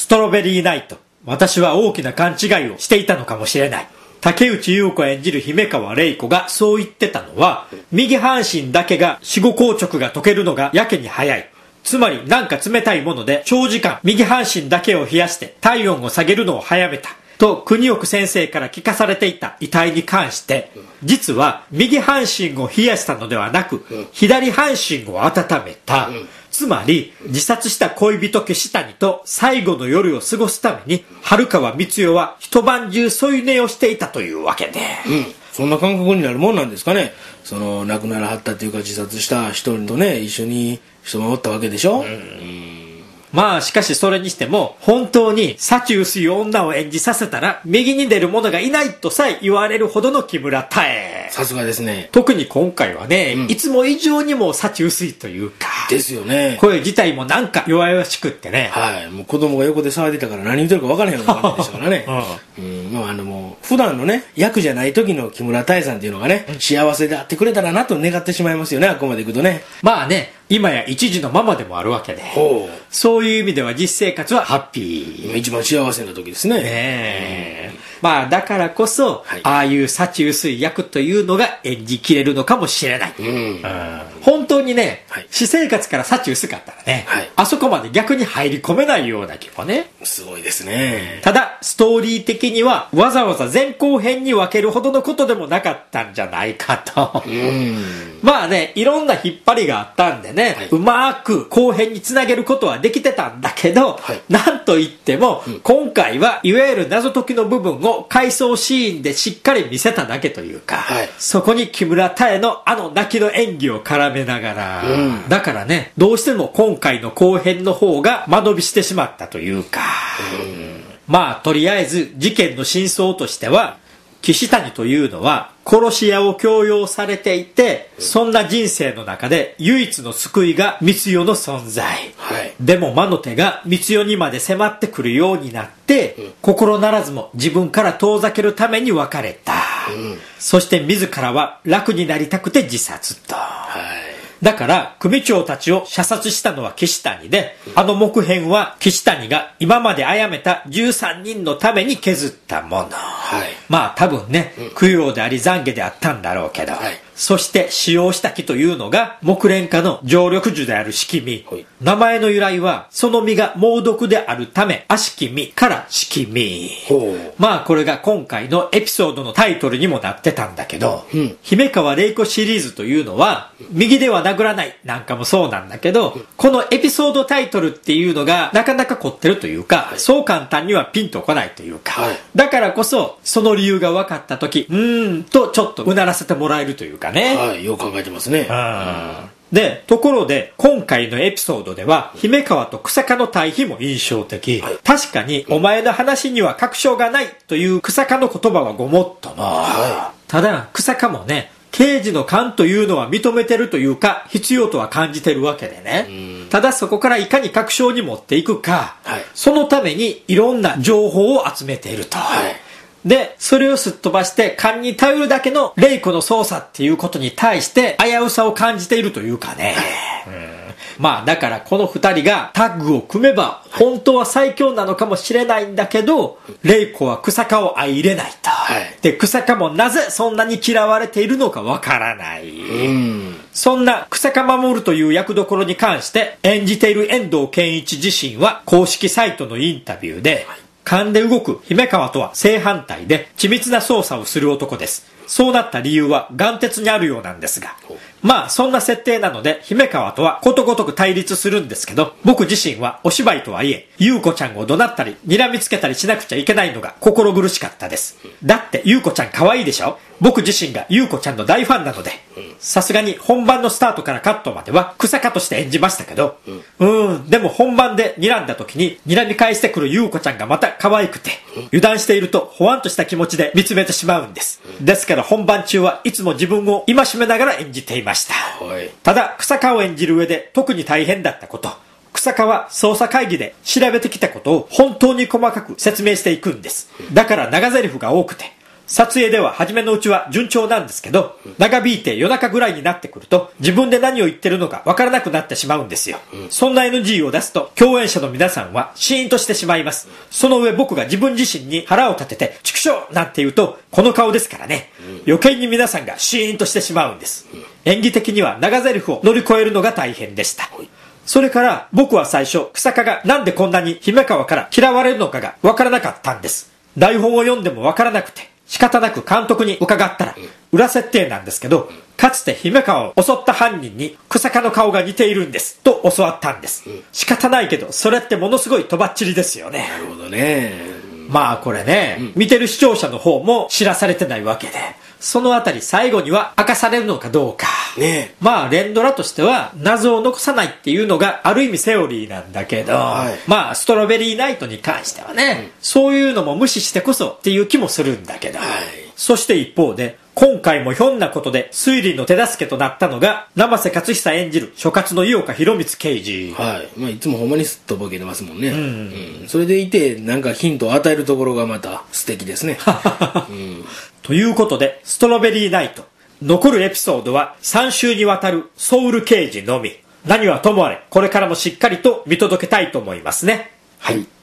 トロベリーナイト。私は大きな勘違いをしていたのかもしれない。竹内優子演じる姫川玲子がそう言ってたのは、右半身だけが死後硬直が解けるのがやけに早い。つまりなんか冷たいもので長時間右半身だけを冷やして体温を下げるのを早めた。と国奥先生から聞かされていた遺体に関して、実は右半身を冷やしたのではなく、左半身を温めた。つまり自殺した恋人岸谷と最後の夜を過ごすために春川光代は一晩中添い寝をしていたというわけで、 そんな感覚になるもんなんですかね。その亡くならはったっていうか自殺した人とね一緒に一晩おったわけでしょ。 まあしかしそれにしても本当に幸薄い女を演じさせたら右に出る者がいないとさえ言われるほどの木村多江。 さすがですね。 特に今回はね、いつも以上にも幸薄いというかですよね。 声自体もなんか弱々しくってね、 もう子供が横で騒いでたから何言ってるか分からへんような感じでしたからね。もう普段のね役じゃない時の木村多江さんっていうのがね、幸せであってくれたらなと願ってしまいますよね。あここまでいくとね。 まあね、今や一児のママでもあるわけで、そういう意味では実生活はハッピー。 今一番幸せな時ですね。 まあだからこそ、ああいう幸薄い役というのが演じきれるのかもしれない。本当にね、私生活から幸薄かったらね、あそこまで逆に入り込めないような気もね。 すごいですね。 ただストーリー的にはわざわざ前後編に分けるほどのことでもなかったんじゃないかと。まあね、いろんな引っ張りがあったんでね、うまく後編につなげることはできてたんだけど、なんといっても、今回はいわゆる謎解きの部分を回想シーンでしっかり見せただけというか、そこに木村多江のあの泣きの演技を絡めながら、だからね、どうしても今回の後編の方が間延びしてしまったというか、まあとりあえず事件の真相としては、岸谷というのは殺し屋を強要されていて、そんな人生の中で唯一の救いが光代の存在、でも魔の手が光代にまで迫ってくるようになって、心ならずも自分から遠ざけるために別れた、そして自らは楽になりたくて自殺と、だから組長たちを射殺したのは岸谷で、あの木片は岸谷が今まで殺めた13人のために削ったもの、まあ多分ね、供養であり懺悔であったんだろうけど、そして使用した木というのが木蓮花の常緑樹である式実、名前の由来はその実が猛毒であるため悪しき実から式実、まあこれが今回のエピソードのタイトルにもなってたんだけど、姫川玲子シリーズというのは右では殴らないなんかもそうなんだけど、このエピソードタイトルっていうのがなかなか凝ってるというか、そう簡単にはピンとこないというか、だからこそその理由が分かった時、とちょっとうならせてもらえるというかね。 よく考えてますね。 で、ところで今回のエピソードでは姫川と日下の対比も印象的、確かにお前の話には確証がないという日下の言葉はごもっとも、ただ日下もね、刑事の勘というのは認めてるというか必要とは感じてるわけでね、ただそこからいかに確証に持っていくか、そのためにいろんな情報を集めていると、でそれをすっ飛ばして勘に頼るだけの玲子の捜査っていうことに対して危うさを感じているというかね、まあだからこの二人がタッグを組めば本当は最強なのかもしれないんだけど、玲子は日下を相入れないと、で日下もなぜそんなに嫌われているのかわからない、そんな日下守という役どころに関して演じている遠藤憲一自身は公式サイトのインタビューで、勘で動く姫川とは正反対で緻密な捜査をする男です。そうなった理由は眼鉄にあるようなんですが、まあそんな設定なので姫川とはことごとく対立するんですけど、僕自身はお芝居とはいえ優子ちゃんを怒鳴ったり睨みつけたりしなくちゃいけないのが心苦しかったです。だって優子ちゃん可愛いでしょ。僕自身が優子ちゃんの大ファンなので、さすがに本番のスタートからカットまでは日下として演じましたけど、でも本番で睨んだ時に睨み返してくる優子ちゃんがまた可愛くて、油断しているとほわんとした気持ちで見つめてしまうんです。ですから本番中はいつも自分を戒めながら演じていました。ただ日下を演じる上で特に大変だったこと、日下は捜査会議で調べてきたことを本当に細かく説明していくんです。だから長台詞が多くて、 撮影では初めのうちは順調なんですけど、長引いて夜中ぐらいになってくると自分で何を言ってるのかわからなくなってしまうんですよ。そんな NG を出すと共演者の皆さんはシーンとしてしまいます。その上僕が自分自身に腹を立てて畜生なんて言うとこの顔ですからね、余計に皆さんがシーンとしてしまうんです。演技的には長台詞を乗り越えるのが大変でした。それから僕は最初日下がなんでこんなに姫川から嫌われるのかがわからなかったんです。台本を読んでもわからなくて仕方なく監督に伺ったら、裏設定なんですけど、かつて姫川を襲った犯人に日下の顔が似ているんですと教わったんです。仕方ないけどそれってものすごいとばっちりですよね。 なるほどね。 まあこれね、見てる視聴者の方も知らされてないわけで、そのあたり最後には明かされるのかどうか。 ね、 まあ連ドラとしては謎を残さないっていうのがある意味セオリーなんだけど、まあストロベリーナイトに関してはね、そういうのも無視してこそっていう気もするんだけど、そして一方で今回もひょんなことで推理の手助けとなったのが生瀬勝久演じる所轄の井岡弘光刑事。 まあいつもほんまにすっとぼけてますもんね。それでいてなんかヒントを与えるところがまた素敵ですね。 ということでストロベリーナイト残るエピソードは3週にわたるソウル刑事のみ。何はともあれこれからもしっかりと見届けたいと思いますね。 はい。